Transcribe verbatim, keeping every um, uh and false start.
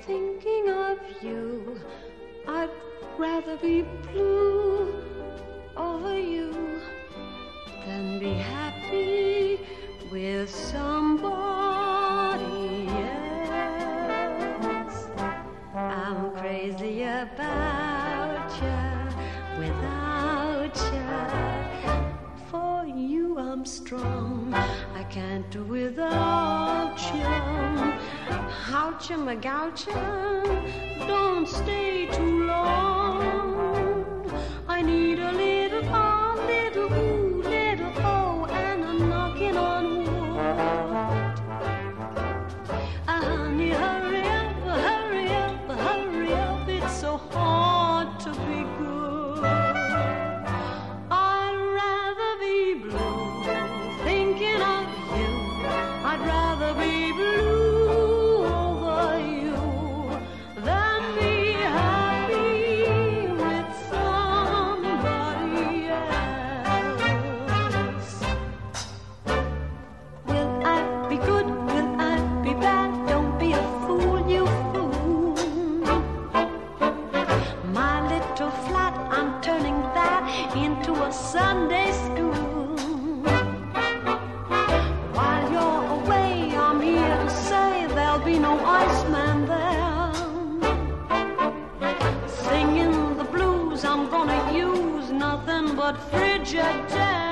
thinking of you. I'd rather be blue over you than be happy with somebody else. I'm crazy about you without you. For you I'm strong, I can't do without you. Oucha magoucha, don't stay too long. I need a little ah, little ooh, little oh, and I'm knocking on wood. Ah, honey, hurry up, hurry up, hurry up, it's so hard to be good. I'd rather be blue, thinking of you. I'd rather be blue over you than be happy with somebody else. Will I be good? Will I be bad? Don't be a fool, you fool. My little flat, I'm turning that into a Sunday school. While you're away, I'm here to say there'll be no Iceman there. Singing the blues, I'm gonna use nothing but frigid